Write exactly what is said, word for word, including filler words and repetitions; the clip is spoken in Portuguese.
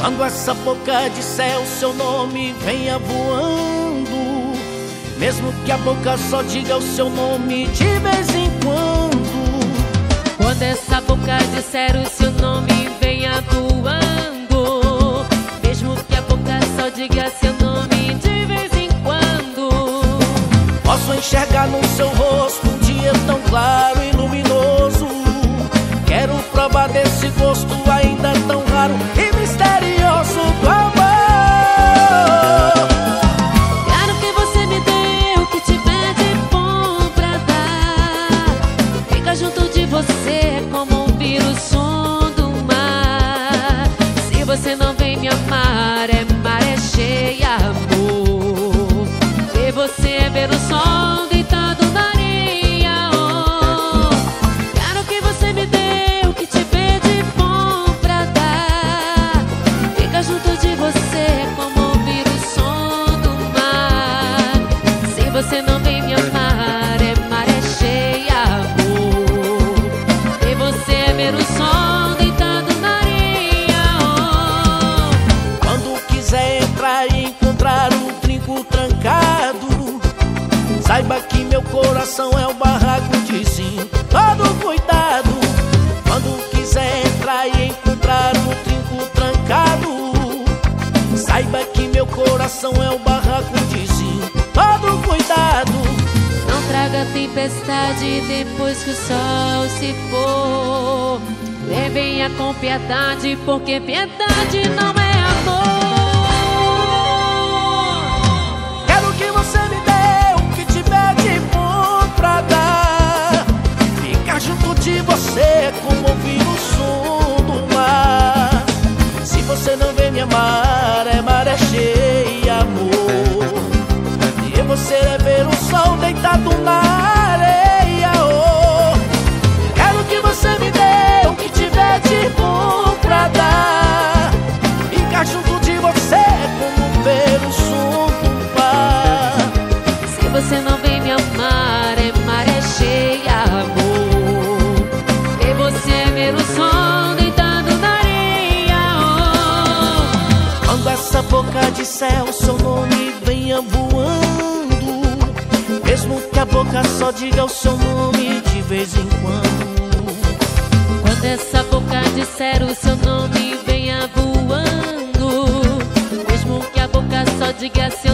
Quando essa boca disser o seu nome, venha voando. Mesmo que a boca só diga o seu nome de vez em quando. Quando essa boca disser o seu nome, venha voando. Mesmo que a boca só diga seu nome de vez em quando. Posso enxergar no seu rosto um dia tão claro e luminoso. Quero provar desse gosto ainda tão raro e misterioso do amor. Quero que você me dê o que tiver de bom pra dar. Fica junto de você como ouvir o som do mar. Se você não vem me amar, é maré cheia, amor. Ver você é ver o sol deitado na areia, oh. Quero que você me dê o que tiver de bom pra dar. Fica junto de você como ouvir o som do mar. Se você não vem me amar, é maré cheia, amor. Ver você é ver o sol deitado na areia, oh. Quando quiser entrar e encontrar um trinco trancado, saiba que meu coração é o barraco de sim, todo cuidado. Quando quiser entrar e encontrar um trinco trancado, saiba que meu coração é o barraco de sim, todo cuidado. Não traga tempestade depois que o sol se for. Venha com piedade, porque piedade não é amor. Quero que você me dê o que tiver de bom pra dar. Ficar junto de você como ouvir o som do mar. Se você não vem me amar, é maré cheia, amor. E você é ver o sol deitado na areia, oh. Quero que você me dê o que tiver de bom pra dar. Ficar junto de você como ver o som do mar. Se você não vem me amar, é maré cheia, amor. E você é ver o sol deitado na areia, oh. Quando essa boca disser o seu nome, venha voando. Mesmo que a boca só diga o seu nome de vez em quando. Quando essa boca disser o seu nome, venha voando. Mesmo que a boca só diga seu